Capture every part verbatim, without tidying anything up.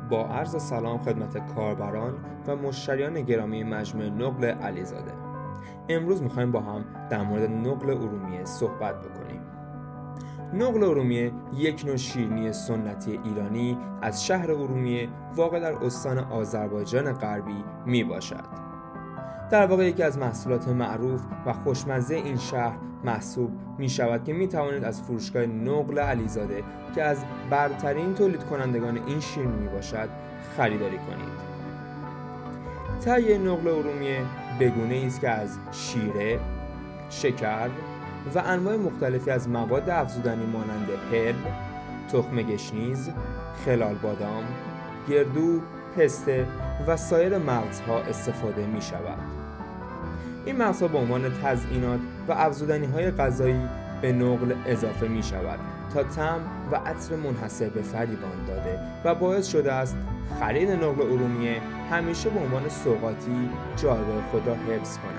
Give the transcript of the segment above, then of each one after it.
با عرض سلام خدمت کاربران و مشتریان گرامی مجموعه نقل علیزاده. امروز میخوایم با هم در مورد نقل ارومیه صحبت بکنیم. نقل ارومیه یک نوع شیرینی سنتی ایرانی از شهر ارومیه واقع در استان آذربایجان غربی می باشد. در واقع یکی از محصولات معروف و خوشمزه این شهر محسوب می شود که می توانید از فروشگاه نقل علیزاده که از برترین تولید کنندگان این شیرینی می باشد خریداری کنید. تهیه نقل ارومیه بگونه است که از شیره، شکر و انواع مختلفی از مواد افزودنی مانند هل، تخم گشنیز، خلال بادام، گردو، پسته و سایر مغزها استفاده می شود. این مغزها به عنوان تزیینات و افزودنی‌های غذایی به نقل اضافه می شود تا طعم و عطر منحصر به فردی به آن داده و باعث شده است خرید نقل ارومیه همیشه به عنوان سوغاتی جایگاه خود را حفظ کند.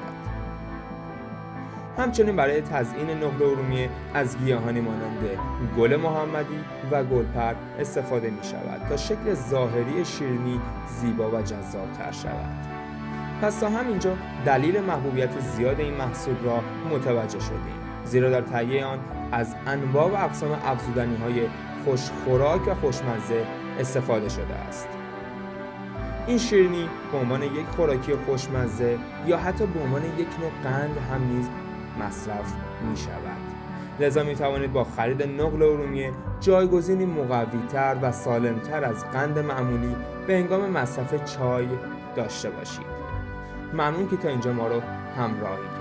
همچنین برای تزیین نقل ارومیه از گیاهانی مانند گل محمدی و گلپر استفاده می شود تا شکل ظاهری شیرینی زیبا و جذاب‌تر شود. پس تا همینجا دلیل محبوبیت زیاد این محصول را متوجه شدیم، زیرا در تهیه آن از انواع و اقسام افزودنی‌های خوش‌خوراک و خوشمزه استفاده شده است. این شیرینی به عنوان یک خوراکی خوشمزه یا حتی به عنوان یک نوع قند هم نیز مصرف می شود. لذا می توانید با خرید نقل ارومیه جایگزینی مقوی‌تر و سالم‌تر از قند معمولی به هنگام مصرف چای داشته باشید. ممنون که تا اینجا ما رو همراهی